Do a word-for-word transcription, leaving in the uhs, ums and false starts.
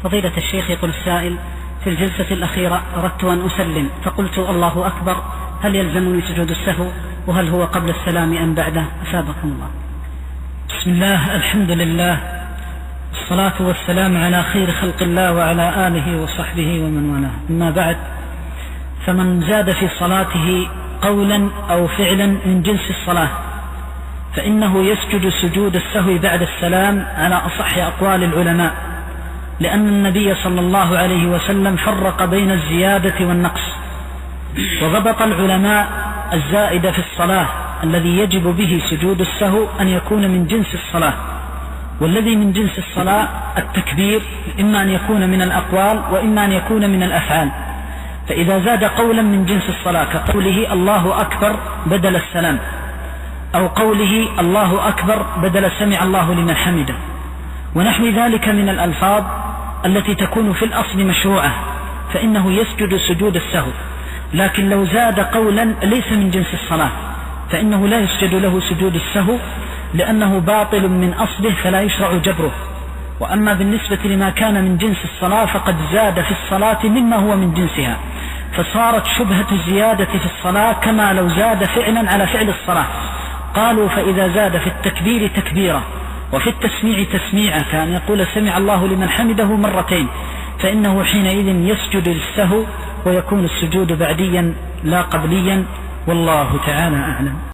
فضيلة الشيخ، يقول السائل: في الجلسة الأخيرة أردت أن أسلم فقلت الله أكبر، هل يلزمني سجود السهو؟ وهل هو قبل السلام أم بعده؟ أثابكم الله. بسم الله، الحمد لله، الصلاة والسلام على خير خلق الله وعلى آله وصحبه ومن والاه. أما بعد، فمن زاد في صلاته قولا أو فعلا من جنس الصلاة فإنه يسجد سجود السهو بعد السلام على أصح أقوال العلماء، لأن النبي صلى الله عليه وسلم فرق بين الزيادة والنقص، وضبط العلماء الزائد في الصلاة الذي يجب به سجود السهو أن يكون من جنس الصلاة، والذي من جنس الصلاة التكبير إما أن يكون من الأقوال وإما أن يكون من الأفعال. فإذا زاد قولا من جنس الصلاة كقوله الله أكبر بدل السلام، أو قوله الله أكبر بدل سمع الله لمن حمده، ونحو ذلك من الألفاظ التي تكون في الأصل مشروعة، فإنه يسجد سجود السهو. لكن لو زاد قولا ليس من جنس الصلاة فإنه لا يسجد له سجود السهو، لأنه باطل من أصله فلا يشرع جبره. وأما بالنسبة لما كان من جنس الصلاة فقد زاد في الصلاة مما هو من جنسها، فصارت شبهة الزيادة في الصلاة كما لو زاد فعلا على فعل الصلاة. قالوا: فإذا زاد في التكبير تكبيرة وفي التسميع تسميعة، كان يقول سمع الله لمن حمده مرتين، فإنه حينئذ يسجد للسهو ويكون السجود بعديا لا قبليا، والله تعالى أعلم.